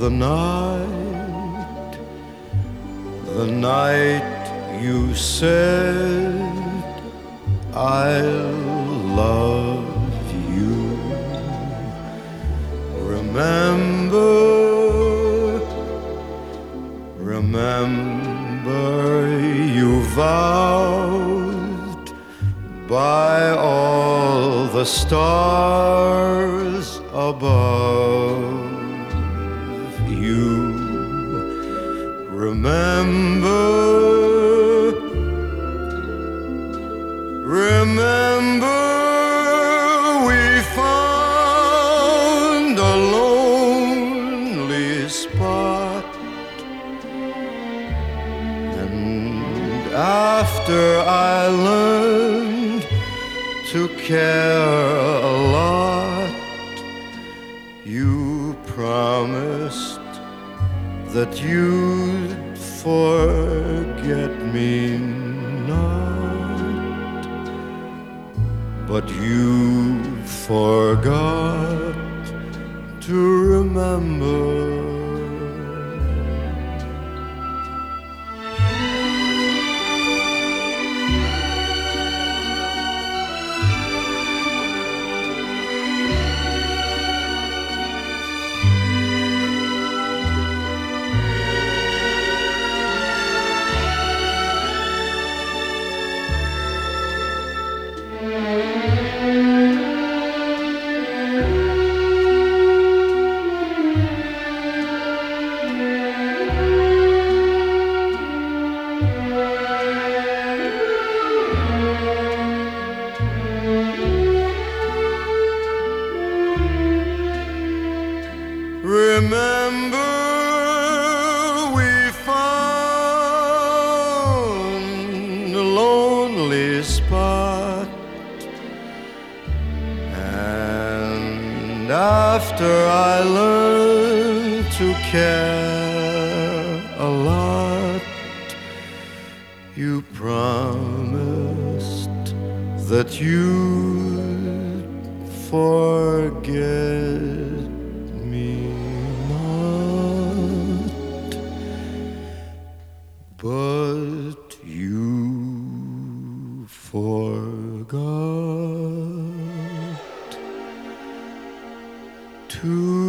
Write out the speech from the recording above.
the night you said I love you. Remember you vowed by all the stars above you. Remember we found a lonely spot, and after I learned to care a lot, you promised that you'd forget me not, but you forgot to remember. Remember we found a lonely spot, and after I learned to care a lot, you promised that you'd forget me not, but you forgot to